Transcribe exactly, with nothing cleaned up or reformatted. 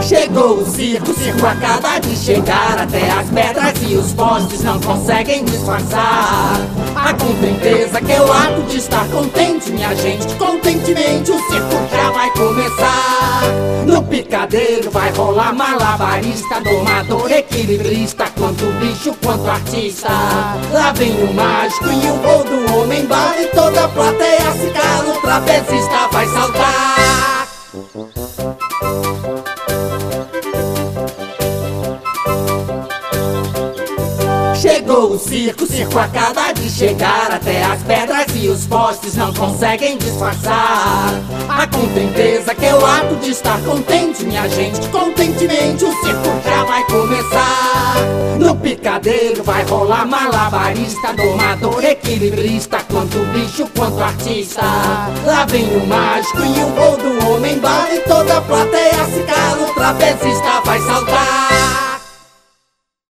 Chegou o circo, o circo acaba de chegar. Até as pedras e os postes não conseguem disfarçar a contenteza que é o ato de estar contente. Minha gente, contentemente o circo já vai começar. No picadeiro vai rolar malabarista, domador, equilibrista, quanto bicho, quanto artista. Lá vem o mágico e o voo do homem bala, e toda a plateia se cala, o trapezista vai saltar. Chegou o circo, o circo acaba de chegar. Até as pedras e os postes não conseguem disfarçar a contenteza que é o ato de estar contente. Minha gente, contentemente o circo já vai começar. No picadeiro vai rolar malabarista, domador, equilibrista, quanto bicho, quanto artista. Lá vem o mágico e o voo do homem bala, e toda a plateia se cala, o trapezista vai saltar.